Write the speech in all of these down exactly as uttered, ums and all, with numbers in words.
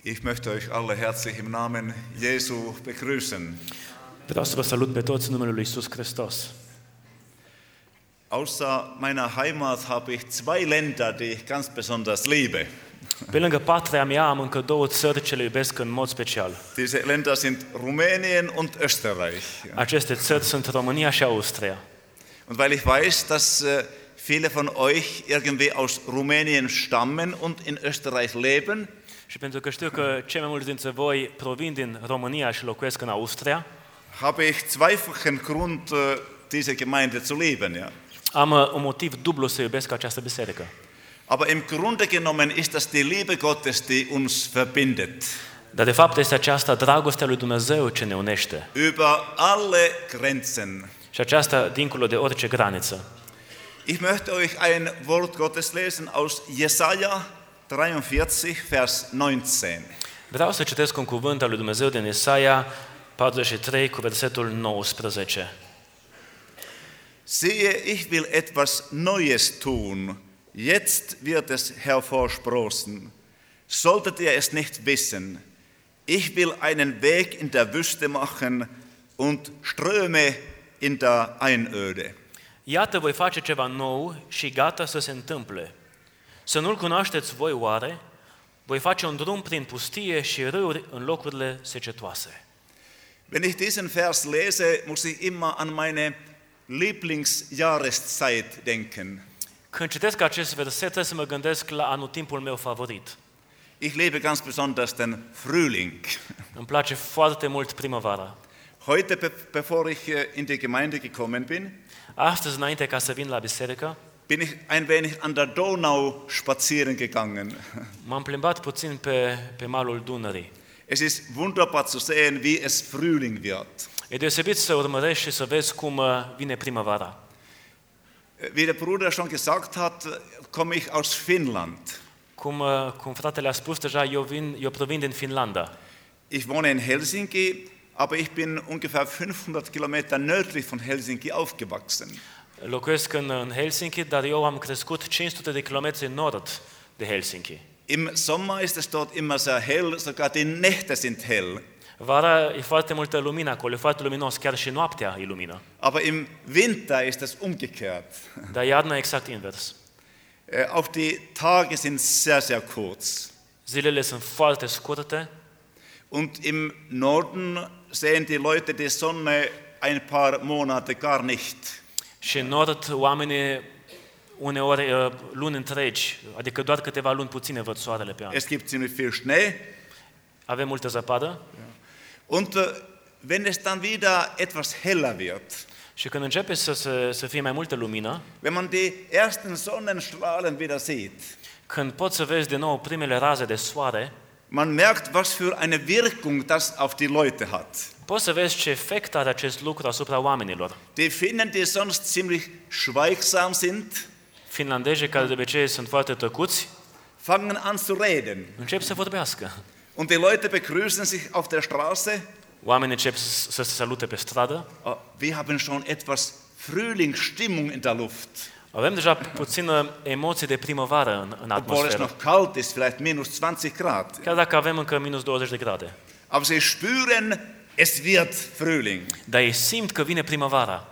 Ich möchte euch alle herzlich im Namen Jesu begrüßen. Vreau să vă salut pe toți în numele lui Iisus Hristos. Außer meiner Heimat habe ich zwei Länder, die ich ganz besonders liebe. Pe lângă patria mea am încă două țări ce le iubesc în mod special. Diese Länder sind Rumänien und Österreich. Aceste țări sunt România și Austria. Und weil ich weiß, dass viele von euch irgendwie aus Rumänien stammen und in Österreich leben, Și pentru că știu că cei mai mulți dintre voi provin din România și locuiesc în Austria, habe ich zweifachen Grund, diese Gemeinde zu lieben. Ja. am un motiv dublu să iubesc această biserică. Aber im Grunde genommen ist das die Liebe Gottes, die uns verbindet. Dar de fapt este aceasta dragostea lui Dumnezeu ce ne unește. Über alle Grenzen. Și aceasta dincolo de orice graniță. Ich möchte euch ein Wort Gottes lesen aus Jesaja dreiundvierzig, Vers neunzehn. Vreau să citesc un cuvânt al lui Dumnezeu din Isaia patruzeci și trei cu versetul nouăsprezece. Siehe, ich will etwas Neues tun. Jetzt wird es hervorsprossen. Solltet ihr es nicht wissen? Ich will einen Weg in der Wüste machen und Ströme in der Einöde. Iată, voi face ceva nou și gata să se întâmple. Să nu-l cunoașteți voi oare? Voi face un drum prin pustie și râuri în locurile secetoase. Wenn ich diesen Vers lese, muss ich immer an meine Lieblingsjahreszeit denken. Când citesc acest verset, trebuie să mă gândesc la anotimpul meu favorit. Ich liebe ganz besonders den Frühling. Îmi place foarte mult primăvara. Heute, bevor ich in die Gemeinde gekommen bin, Astăzi, înainte ca să vin la biserică, bin ich ein wenig an der Donau spazieren gegangen. m-am plimbat puțin pe, pe malul Dunării. Es ist wunderbar zu sehen, wie es Frühling wird. E deosebit să urmărești și să vezi cum vine primăvara. Wie der Bruder schon gesagt hat, komme ich aus Finnland. Cum, cum fratele a spus deja, eu, vin, eu provin din Finlanda. Ich wohne in Helsinki, aber ich bin ungefähr fünfhundert Kilometer nördlich von Helsinki aufgewachsen. Locuiesc în, în Helsinki, dar eu am crescut cinci sute de kilometri nord de Helsinki. Im Sommer ist es dort immer sehr hell, sogar die Nächte sind hell. Vara e foarte multă lumină acolo, e foarte luminos, chiar și noaptea e lumină. Aber im Winter ist es umgekehrt. Dar iarna e exact invers. Auch die Tage sind sehr, sehr kurz. Zilele sunt foarte scurte. Und im Norden sehen die Leute die Sonne ein paar Monate gar nicht. Și în nord oamenii uneori luni întregi, adică doar câteva luni puține văd soarele pe an. Es gibt ziemlich viel Schnee. Avem multă zăpadă. Und uh, wenn es dann wieder etwas heller wird, și când începe să, să, să fie mai multă lumină, wenn man die ersten Sonnenstrahlen wieder sieht, când poți să vezi de nou primele raze de soare, man merkt, was für eine Wirkung das auf die Leute hat. Poți să vezi ce efect are acest lucru asupra oamenilor. Die Finnen, die sonst ziemlich schweigsam sind, finlandezii care de obicei sunt foarte tăcuți, fangen an zu reden. încep să vorbească. Und die Leute begrüßen sich auf der Straße. Oamenii încep să se salute pe stradă. Oh, wir haben schon etwas Frühlingsstimmung in der Luft. Avem deja puțină emoție de primăvară în, în Obwohl es atmosferă. noch kalt ist, vielleicht minus zwanzig Grad. Chiar dacă avem încă minus douăzeci de grade. Aber sie spüren, es wird Frühling. Dar ei simt că vine primăvara.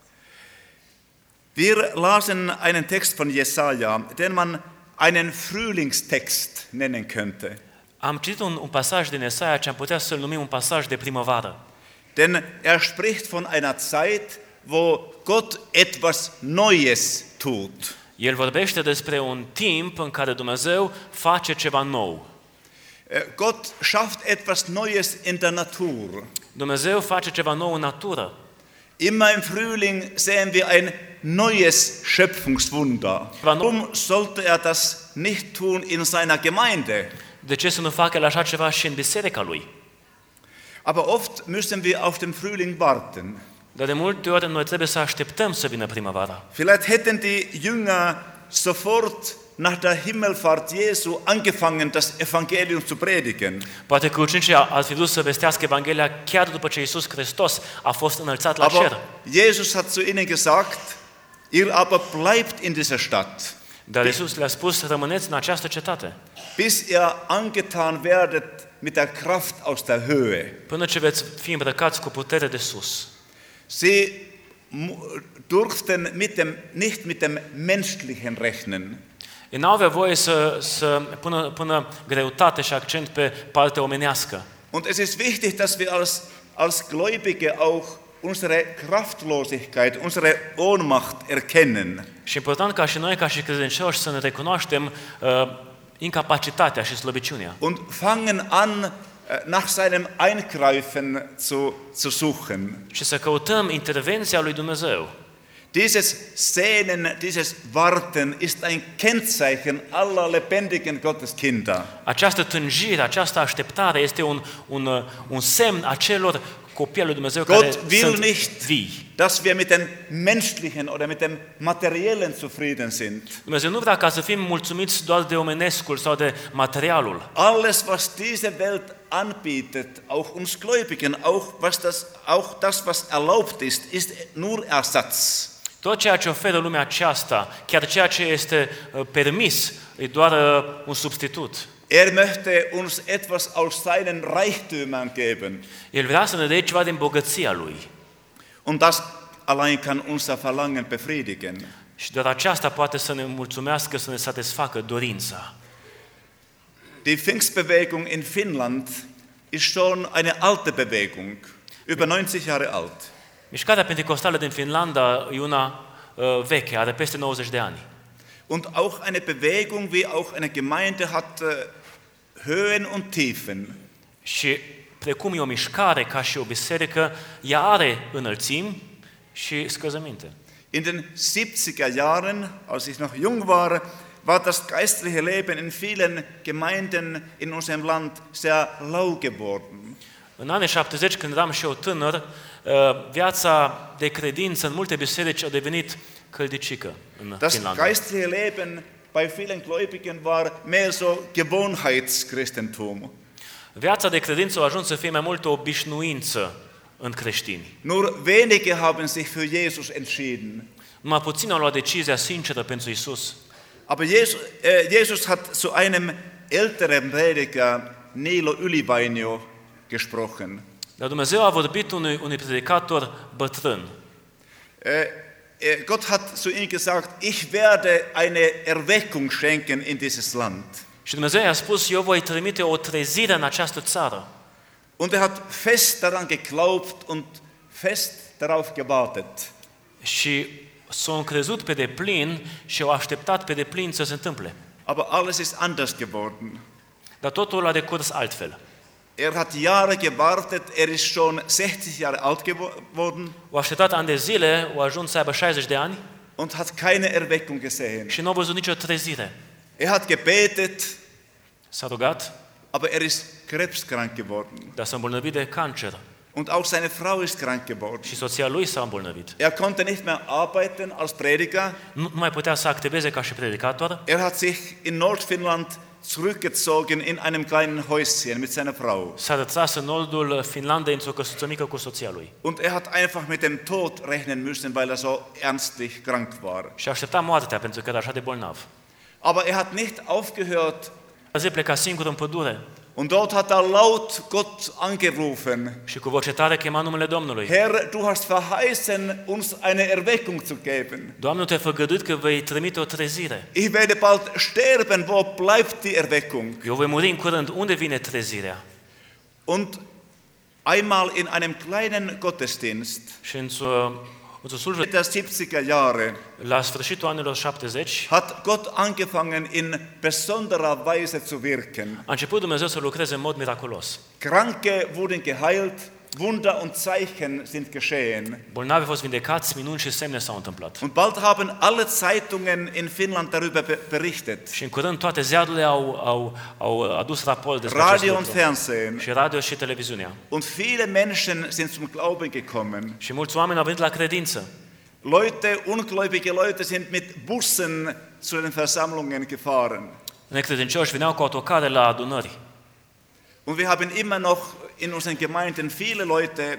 Wir lasen einen Text von Jesaja, den man einen Frühlingstext nennen könnte. Am citit un, un pasaj din Isaia ce am putea să-l numim un pasaj de primăvară. Denn er spricht von einer Zeit, wo Gott etwas Neues tut. El vorbește despre un timp în care Dumnezeu face ceva nou. Gott schafft etwas Neues in der Natur. Dumnezeu face ceva nou în natură. Immer im Frühling sehen wir ein neues Schöpfungswunder. Warum sollte er das nicht tun in seiner Gemeinde? De ce să nu facă el așa ceva și în biserica lui? Aber oft müssen wir auf den Frühling warten. Dar de multe ori noi trebuie să așteptăm să vină primăvara. Vielleicht hätten die Jünger sofort nach der Himmelfahrt Jesu angefangen, das Evangelium zu predigen. Poate că ucenicii ar fi vrut să vestească Evanghelia chiar după ce Iisus Hristos a fost înălțat la cer. Aber Jesus hat zu ihnen gesagt, ihr aber bleibt in dieser Stadt. Dar Iisus le-a spus, rămâneți în această cetate, bis ihr angetan werdet mit der Kraft aus der Höhe. până ce veți fi îmbrăcați cu putere de sus. Sie durften mit dem, nicht mit dem Menschlichen rechnen. Ei n-au avea voie să, să pună, pună greutate și accent pe partea omenească. Und es ist wichtig, dass wir als, als Gläubige auch unsere Kraftlosigkeit, unsere Ohnmacht erkennen. Și important ca și noi, ca și credincioși, să ne recunoaștem uh, incapacitatea și slăbiciunea. Und fangen an, nach seinem Eingreifen zu, zu suchen. Și să căutăm intervenția lui Dumnezeu. Dieses Sehnen, dieses Warten ist ein Kennzeichen aller lebendigen Gotteskinder. Această tânjire, această așteptare este un, un, un semn a celor copii al lui Dumnezeu care Gott will sunt nicht, vii. dass wir mit dem Menschlichen oder mit dem Materiellen zufrieden sind. Dumnezeu nu vrea ca să fim mulțumiți doar de omenescul sau de materialul. Alles, was diese Welt anbietet, auch uns Gläubigen, auch, was das, auch das, was erlaubt ist, ist nur Ersatz. Tot ceea ce oferă lumea aceasta, chiar ceea ce este uh, permis, e doar uh, un substitut. Er möchte uns etwas aus seinen Reichtümern geben. El vrea să ne dea ceva din bogăția lui. Und das allein kann unser Verlangen befriedigen. Și doar aceasta poate să ne mulțumească, să ne satisfacă dorința. Die Pfingstbewegung in Finnland ist schon eine alte Bewegung, über neunzig Jahre alt. Mișcarea pentecostală din Finlanda e una uh, veche, are peste nouăzeci de ani. Und auch eine Bewegung, wie auch eine Gemeinde, hat uh, Höhen und Tiefen. Și precum e o mișcare, ca și o biserică, ea are înălțimi și scăzăminte. In den siebziger Jahren, als ich noch jung war, war das geistliche Leben in vielen Gemeinden in unserem Land sehr lau geworden. În anii șaptezeci, când eram și eu tânăr, viața de credință în multe biserici a devenit căldicică în Das Finlanda. geistliche Leben bei vielen Gläubigen war mehr so Gewohnheitschristentum. Viața de credință a ajuns să fie mai mult o obișnuință în creștini. Nur wenige haben sich für Jesus entschieden. Numai puțini au luat decizia sinceră pentru Isus. Aber Jesus, äh, Jesus hat zu einem älteren Prediger, Niilo Ylivainio, gesprochen. Dar Dumnezeu a vorbit unui, unui predicator bătrân. Äh, äh, Gott hat zu ihm gesagt, ich werde eine Erweckung schenken in dieses Land. Și Dumnezeu i-a spus, eu voi trimite o trezire în această țară. Und er hat fest daran geglaubt und fest darauf gewartet. Și s-au încrezut pe deplin și au așteptat pe deplin să se întâmple. Aber alles ist anders geworden. Dar totul a decurs altfel. Er hat Jahre gewartet, er ist schon sechzig Jahre alt geworden Au așteptat ani de zile, au ajuns să aibă șaizeci de ani und hat keine Erweckung gesehen. și nu au văzut nicio trezire. Er hat gebetet, S-a rugat, aber er ist krebskrank geworden. dar s-a îmbolnăvit de cancer. Und auch seine Frau ist krank geworden. Și soția lui s-a îmbolnăvit. Er konnte nicht mehr arbeiten als Prediger. Nu, nu mai putea să activeze ca și predicator. Er hat sich in Nordfinnland zurückgezogen in einem kleinen Häuschen mit seiner Frau. S-a retras în nordul Finlandei într-o căsuță mică cu soția lui. Und er hat einfach mit dem Tod rechnen müssen, weil er so ernstlich krank war. Și aștepta moartea pentru că era așa de bolnav. Aber er hat nicht aufgehört. A zi pleca singur în pădure Und dort hat er laut Gott angerufen. și cu voce tare chema numele Domnului. Herr, du hast verheißen, uns eine Erweckung zu geben. Doamne, Tu te-ai făgăduit că vei trimite o trezire. Ich werde bald sterben, wo bleibt die Erweckung? Eu voi muri în curând. Unde vine trezirea? Und einmal in einem kleinen Gottesdienst Și într-o, într-o slujbă der siebziger Jahre la sfârșitul anilor șaptezeci, hat Gott angefangen in besonderer Weise zu wirken. a început Dumnezeu să lucreze în mod miraculos. Kranke wurden geheilt, Wunder und Zeichen sind geschehen. Bolnavi au fost vindecați, minuni și semne s-au întâmplat. Und bald haben alle Zeitungen in Finnland darüber berichtet. Și în curând toate ziarurile au, au, au adus raport despre acest Radio und lucru. Fernsehen. Și radio și televiziunea. Und viele Menschen sind zum Glauben gekommen. Și mulți oameni au venit la credință. Leute, ungläubige Leute sind mit Bussen zu den Versammlungen gefahren. Necredincioși veneau cu autocare la adunări. Und wir haben immer noch in unseren Gemeinden viele Leute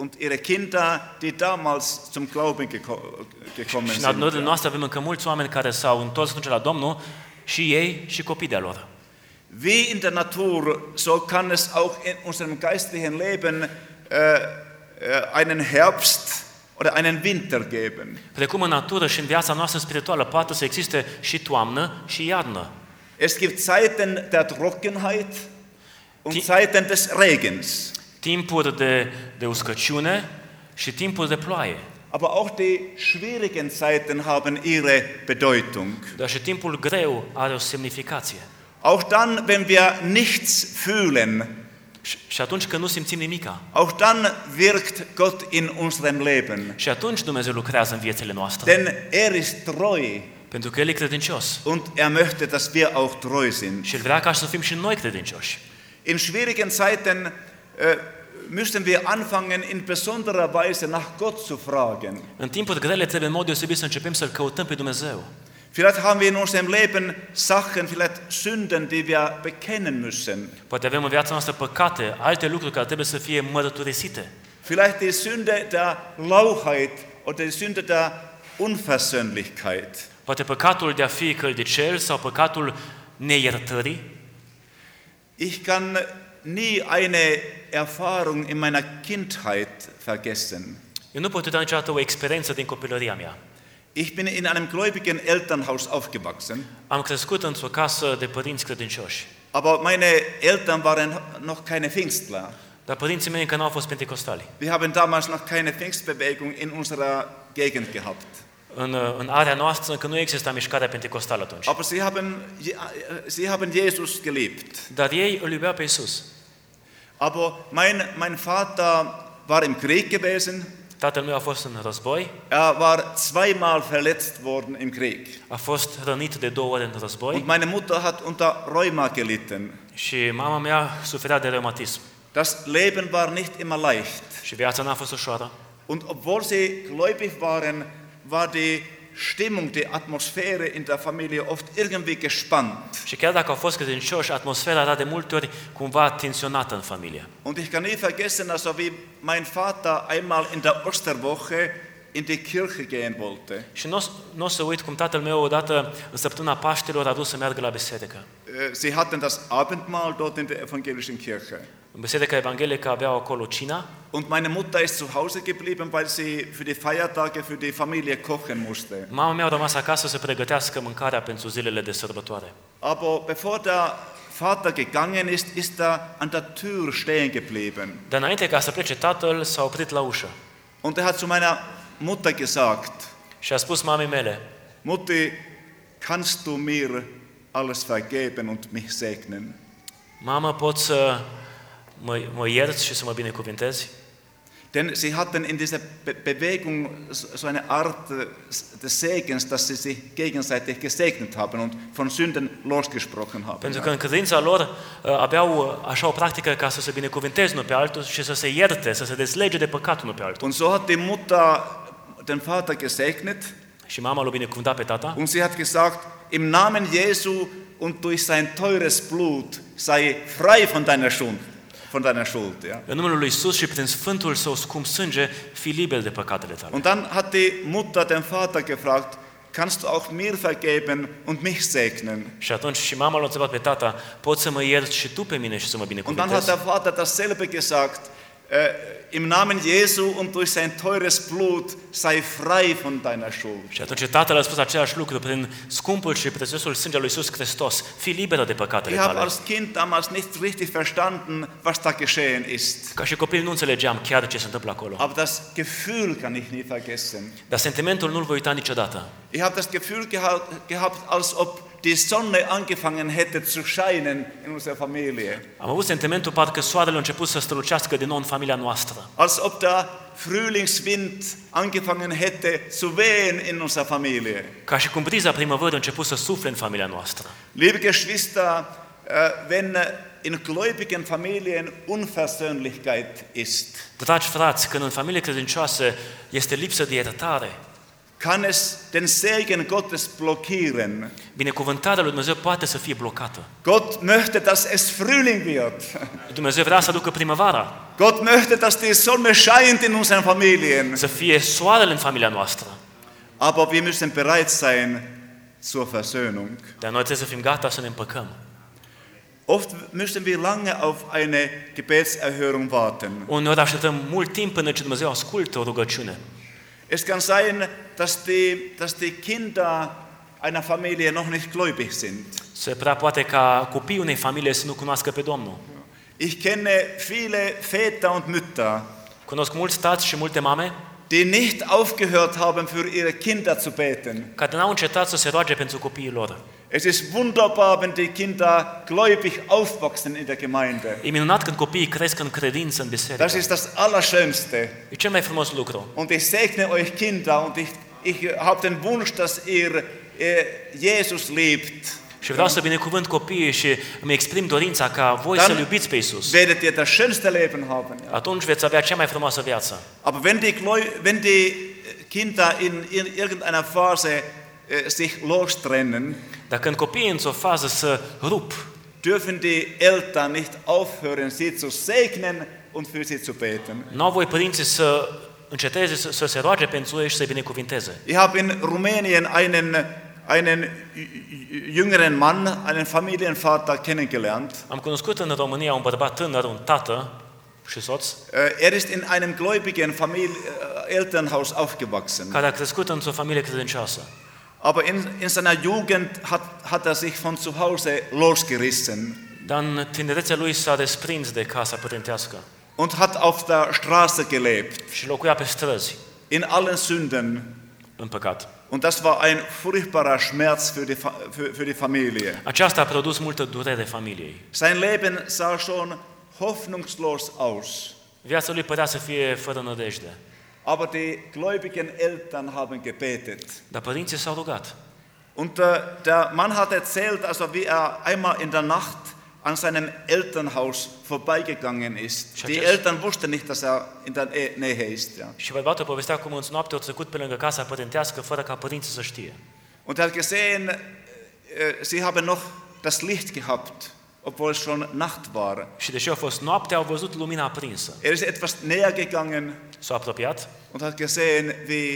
und ihre Kinder, die damals zum Glauben geko- gekommen Și în sind. adunările noastre avem încă mulți oameni care s-au întors atunci la Domnul, și ei și copiii de-a lor. Wie in der Natur, so kann es auch in unserem geistlichen Leben äh, äh, einen Herbst oder einen Winter geben. Precum în natură și în viața noastră spirituală poate să existe și toamnă și iarnă. Es gibt Zeiten der Trockenheit und Die- Zeiten des Regens. Timpuri de, de uscăciune și timpuri de ploaie. Aber auch die schwierigen Zeiten haben ihre Bedeutung. Dar și timpul greu are o semnificație. Auch dann, wenn wir nichts fühlen, Și, și atunci când nu simțim nimica. auch dann wirkt Gott in unserem Leben. Și atunci Dumnezeu lucrează în viețile noastre. Denn er ist treu Pentru că El e credincios. und er möchte, dass wir auch treu sind. Și El vrea ca să fim și noi credincioși. In schwierigen Zeiten äh, müssen wir anfangen, in besonderer Weise nach Gott zu fragen. În timpuri grele trebuie în mod deosebit să începem să-L căutăm pe Dumnezeu. Vielleicht haben wir in unserem Leben Sachen, vielleicht Sünden, die wir bekennen müssen. Poate avem în viața noastră păcate, alte lucruri care trebuie să fie mărturisite. Vielleicht die Sünde der Lauchheit oder die Sünde der Unversöhnlichkeit. Poate păcatul de a fi căldicel sau păcatul neiertării. Ich kann nie eine Erfahrung in meiner Kindheit vergessen. Eu nu pot uita niciodată o experiență din copilăria mea. Ich bin in einem gläubigen Elternhaus aufgewachsen, Am crescut într-o casă de părinți credincioși. aber meine Eltern waren noch keine Pfingstler. Dar părinții mei încă nu au fost pentecostali. Wir haben damals noch keine Pfingstbewegung in unserer Gegend gehabt. În, în area noastră încă nu exista mișcarea pentecostală atunci. Aber sie haben, sie haben Jesus geliebt. Dar ei îl iubeau pe Iisus. Aber mein, mein Vater war im Krieg gewesen. Tatăl meu a fost în război, Er war zweimal verletzt worden im Krieg. a fost rănit de două ori în război Und meine Mutter hat unter Rheuma gelitten. și mama mea suferea de reumatism. Das Leben war nicht immer leicht. Și viața n-a fost ușoară. Und obwohl sie gläubig waren, war die Stimmung, die Atmosphäre in der Familie oft irgendwie gespannt. Și chiar dacă au fost credincioși, atmosfera era de multe ori cumva tensionată în familie. Und ich kann nie vergessen, also wie mein Vater einmal in der Osterwoche in die Kirche gehen wollte. Și nu o- nu o să uit cum tatăl meu odată în săptămâna Paștelor a dus să meargă la biserică. Äh, Sie hatten das Abendmahl dort in der evangelischen Kirche. În biserica evanghelică aveau acolo cina Und meine Mutter ist zu Hause geblieben, weil sie für die Feiertage, für die Familie kochen musste. mama mea a rămas acasă să pregătească mâncarea pentru zilele de sărbătoare. Aber bevor der Vater gegangen ist, ist er an der Tür stehen geblieben. Dar înainte ca să plece tatăl, s-a oprit la ușă Und er hat zu meiner Mutter gesagt, și a spus mamei mele: Mutti, kannst du mir alles vergeben und mich segnen? mamă, poți să mă, mă ierți și să mă binecuvintezi? Denn sie hatten in dieser Be Bewegung so eine Art des Segens, dass sie sich gegenseitig gesegnet haben und von Sünden losgesprochen haben. Pentru că în credința lor uh, aveau uh, așa o practică ca să se binecuvinteze unul pe altul și să se ierte, să se deslege de păcat unul pe altul. Und so hat die Mutter den Vater gesegnet Și mama l-a binecuvântat pe tata und sie hat gesagt, im Namen Jesu und durch sein teures Blut sei frei von deiner Schuld. Von deiner Schuld, ja. în numele lui Iisus și prin sfântul său scump sânge, fii liber de păcatele tale. Und dann hat die Mutter den Vater gefragt, kannst du auch mir vergeben und mich segnen? Și atunci și mama l-a întrebat pe tata: poți să mă ierți și tu pe mine și să mă Und dann hat binecuvintezi? der Vater dasselbe gesagt, äh, im Namen Jesu und durch sein teures Blut sei frei von deiner Schuld. Și atunci tatăl a spus același lucru: prin scumpul și prețiosul sânge al lui Iisus Hristos, fii liberă de păcatele Ich habe tale. als Kind damals nicht richtig verstanden, was da geschehen ist. Ca și copil nu înțelegeam chiar ce se întâmplă acolo. Aber das Gefühl kann ich nie vergessen. Dar sentimentul nu-l voi uita niciodată. Ich habe das Gefühl geha- gehabt, als ob die Sonne angefangen hätte zu scheinen in unserer Familie. Am avut sentimentul parcă soarele a început să strălucească din nou în familia noastră. Als ob der Frühlingswind angefangen hätte zu wehen in unserer Familie. Ca și cum briza primăvării a început să sufle în familia noastră. Liebe Geschwister, äh, wenn in gläubigen Familien Unversöhnlichkeit ist, Dragi frați, când în familie credincioase este lipsă de iertare, kann es den Segen Gottes blockieren. Binecuvântarea lui Dumnezeu poate să fie blocată. Gott möchte, dass es Frühling wird. Dumnezeu vrea să aducă primăvara, Gott möchte, dass die Sonne scheint in unseren Familien. să fie soarele în familia noastră. Aber wir müssen bereit sein zur Versöhnung. Dar noi trebuie să fim gata să ne împăcăm. Oft müssen wir lange auf eine Gebetserhörung warten. Uneori așteptăm mult timp până ce Dumnezeu ascultă o rugăciune. Es kann sein, dass die, dass die Kinder einer Familie noch nicht gläubig sind. Se prea poate ca copiii unei familii să nu cunoască pe Domnul. Ich kenne viele Väter und Mütter, Cunosc mulți tați și multe mame die nicht aufgehört haben, für ihre Kinder zu beten. care n-au încetat să se roage pentru copiii lor. Es ist wunderbar, wenn die Kinder gläubig aufwachsen in der Gemeinde. E minunat când copiii cresc în credință în biserică. Das ist das Allerschönste. E cel mai frumos lucru. Und ich segne euch Kinder und ich, ich habe den Wunsch, dass ihr äh, Jesus liebt. Și vreau să binecuvânt copiii și îmi exprim dorința ca voi Dan să-L iubiți pe Iisus. werdet ihr das schönste Leben haben. Ja. Atunci veți avea cea mai frumoasă viață. Aber wenn die, Gläu- wenn die Kinder in, in irgendeiner Phase äh, sich lostrennen, Dar când copiii într-o fază să rup, dürfen die Eltern nicht aufhören, sie zu segnen und für sie zu beten. nu au voi părinții să înceteze să, să se roage pentru ei și să-i binecuvinteze. Ich habe in Rumänien einen, einen jüngeren Mann, einen Familienvater kennengelernt. Am cunoscut în România un bărbat tânăr, un tată și soț, Äh, Er ist in einem gläubigen Familie, äh, Elternhaus aufgewachsen. care a crescut într-o familie credincioasă. Aber in, in seiner Jugend hat, hat er sich von zu Hause losgerissen Dar în tinerețea lui s-a desprins de casa părintească und hat auf der Straße gelebt, și locuia pe străzi, in allen Sünden. în păcat. Und das war ein furchtbarer Schmerz für die, Fa- für, für die Familie. Aceasta a produs multă durere familiei. Sein Leben sah schon hoffnungslos aus. Viața lui părea să fie fără nădejde. Aber die gläubigen Eltern haben gebetet. Dar părinții s-au rugat. Und äh, der Mann hat erzählt, also wie er einmal in der Nacht an seinem Elternhaus vorbeigegangen ist. Schau, Die das- Eltern wussten nicht, dass er in der Nähe- Nähe ist. Ja. Și bărbatul povestea cum în noapte au trecut pe lângă casa părintească fără ca părinții să știe. Und er hat gesehen, äh, sie haben noch das Licht gehabt, obwohl es schon Nacht war. Și deși a fost noapte, au văzut lumina aprinsă. Er ist etwas näher gegangen S-au apropiat und hat gesehen, wie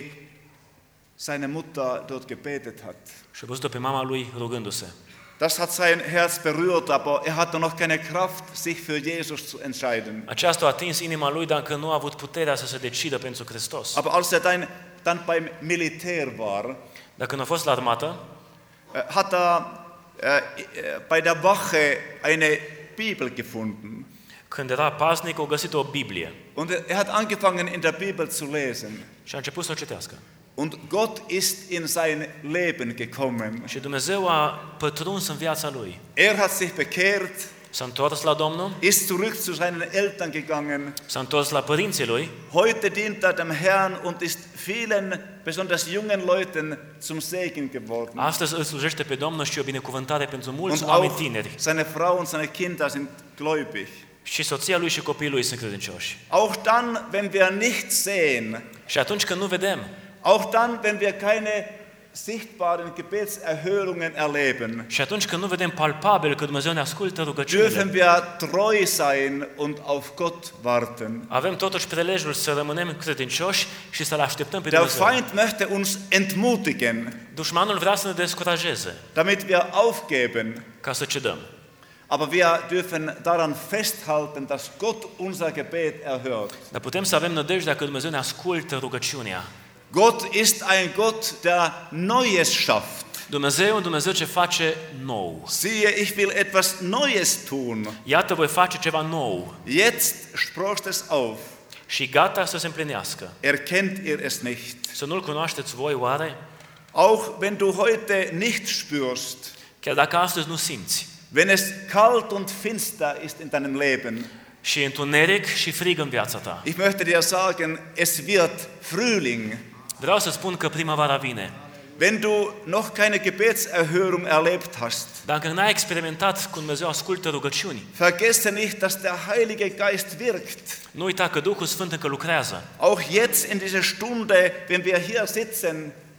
seine Mutter dort gebetet hat. și a văzut-o pe mama lui rugându-se. Das hat sein Herz berührt, aber er hatte noch keine Kraft, sich für Jesus zu entscheiden. Aceasta a atins inima lui, dar încă nu a avut puterea să se decidă pentru Hristos. Aber als er dann, dann beim Militär war, Dar când a fost la armată, äh, hat er äh, äh, bei der Wache eine Bibel gefunden. când era paznic, a găsit o Biblie Und er hat angefangen, in der Bibel zu lesen. și a început să o citească. Und Gott ist in sein Leben gekommen. Și Dumnezeu a pătruns în viața lui. Er hat sich bekehrt, S-a întors la Domnul, ist zurück zu seinen Eltern gegangen. s-a întors la părinții lui Heute dient er dem Herrn und ist vielen, besonders jungen Leuten, zum Segen geworden. astăzi îl slujește pe Domnul și e o binecuvântare pentru mulți Und oameni auch tineri. seine Frau und seine Kinder sind gläubig. Și soția lui și copiii lui sunt credincioși. Auch dann, wenn wir nicht sehen, Și atunci când nu vedem, auch dann, wenn wir keine sichtbaren Gebetserhörungen erleben, și atunci când nu vedem palpabil că Dumnezeu ne ascultă dürfen rugăciunile, wir treu sein und auf Gott warten. avem totuși prilejul să rămânem credincioși și să-L așteptăm pe Der Dumnezeu. Feind möchte uns entmutigen, Dușmanul vrea să ne descurajeze, damit wir aufgeben. ca să cedăm. Aber wir dürfen daran festhalten, dass Gott unser Gebet erhört. Dar putem să avem nădejdea că Dumnezeu ne ascultă rugăciunea. Gott ist ein Gott, der Neues schafft. Dumnezeu e un Dumnezeu ce face nou. Siehe, ich will etwas Neues tun. Iată, voi face ceva nou Jetzt sprost es auf. și gata să se împlinească. Erkennt ihr es nicht? Să nu-L cunoașteți voi oare? Auch wenn du heute nicht spürst, Chiar dacă astăzi nu simți wenn es kalt und finster ist in deinem Leben, și e întuneric și frig în viața ta, ich möchte dir sagen, es wird Frühling. vreau să spun că primăvara vine. Wenn du noch keine Gebetserhörung erlebt hast, Dacă n-ai experimentat cum Dumnezeu ascultă rugăciuni, vergesse nicht, dass der Heilige Geist wirkt. nu uita că Duhul Sfânt încă lucrează. Auch jetzt in dieser Stunde, wenn wir hier sitzen,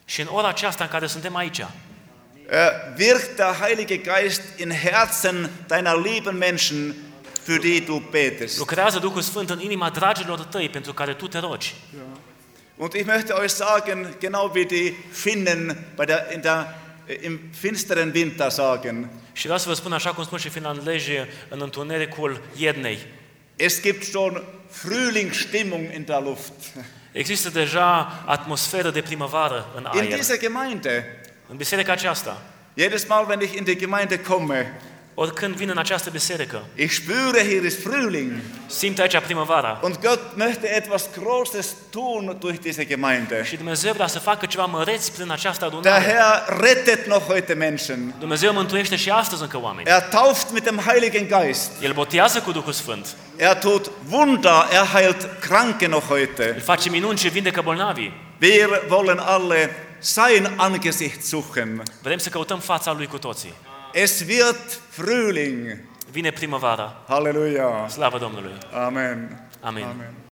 Și în ora aceasta în care suntem aici, äh, wirkt der Heilige Geist in Herzen deiner lieben Menschen, für die du betest. lucrează Duhul Sfânt în inima dragilor tăi pentru care tu te rogi. Und ich möchte euch sagen, genau wie die Finnen bei der, in der, im finsteren Winter sagen, Și vreau să vă spun așa cum spun și finlandezii în întunericul iernei. es gibt schon Frühlingsstimmung in der Luft. Există deja atmosferă de primăvară în In aer. dieser Gemeinde. În biserica aceasta, Jedes Mal, wenn ich in die Gemeinde komme, oricând vin în această biserică, ich spüre, hier ist Frühling. simt aici primăvara. Und Gott möchte etwas Großes tun durch diese Gemeinde. Și Dumnezeu vrea să facă ceva măreți prin această Der adunare. Herr rettet noch heute Menschen. Dumnezeu mântuiește și astăzi încă oameni. Er tauft mit dem Heiligen Geist. El botează cu Duhul Sfânt. Er tut Wunder, er heilt Kranke noch heute. El face minuni și vindecă bolnavii. Wir wollen alle sein Angesicht suchen. Vrem să căutăm fața Lui cu toții. Es wird Frühling. Vine primăvara. Halleluja. Slavă Domnului. Amen. Amin. Amen.